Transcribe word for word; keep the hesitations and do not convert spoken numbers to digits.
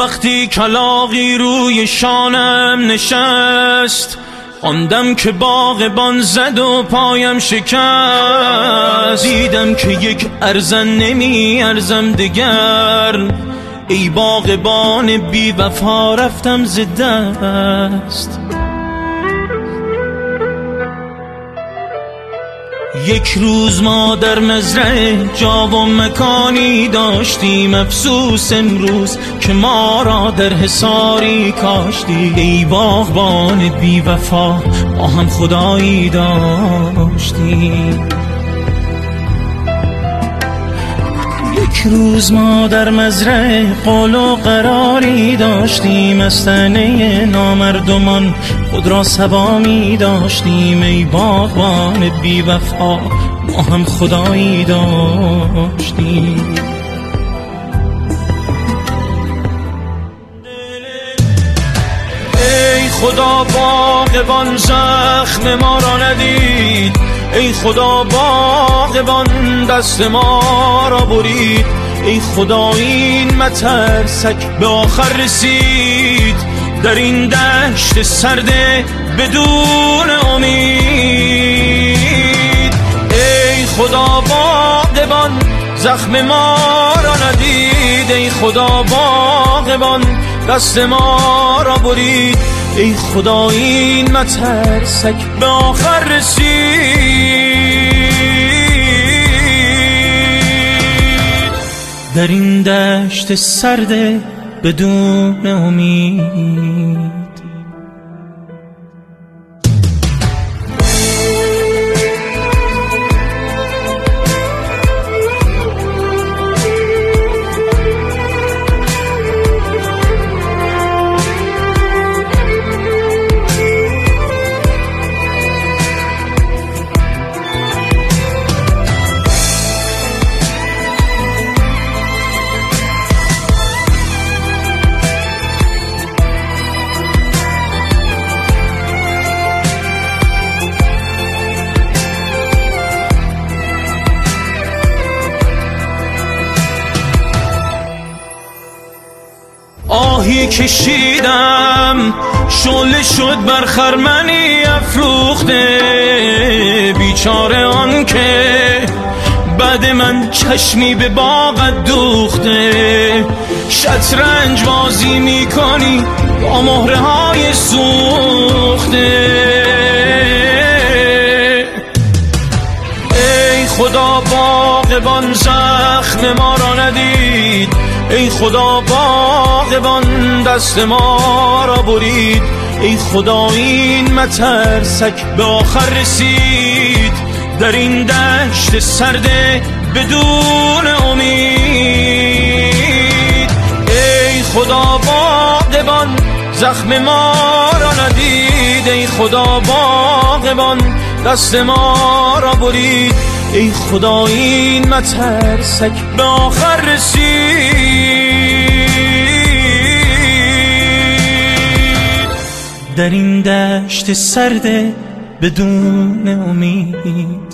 وقتی کلاغی روی شانم نشست، آندم که باغبان زد و پایم شکست. دیدم که یک ارزن نمی ارزم دگر، ای باغبان بی وفا رفتم ز دست. یک روز ما در مزرعه جا و مکانی داشتیم، افسوس امروز که ما را در حصاری کاشتی. ای باغبان بی وفا ما هم خدایی داشتیم. یک روز ما در مزرعه قول و قراری داشتیم، از طعنه نامردمان خود را صبا می داشتیم. ای باغبان بی وفا ما هم خدایی داشتیم. ای خدا باغبان زخم ما را ندید، ای خدا باغبان دست ما را برید. ای خدا این مترسک به آخر رسید، در این دشت سرده بدون امید. ای خدا باغبان زخم ما را ندید، ای خدا باغبان دست ما را برید. ای خدا این مترسک به آخر رسید، در این دشت سرده بدون امید. آهی کشیدم شعله شد بر خرمنی افروخته، بیچاره آن که بعد من چشمی به باغت دوخته. شطرنج بازی میکنی با مهره های سوخته. ای خدا باغبان زخم ما را ندید، ای خدا باغبان دست ما را برید. ای خدا این مترسک به آخر رسید، در این دشت سرده بدون امید. ای خدا باغبان زخم ما را ندید، ای خدا باغبان دست ما را برید. ای خدا این مترسک به آخر رسید، در این دشت سرده بدون امید.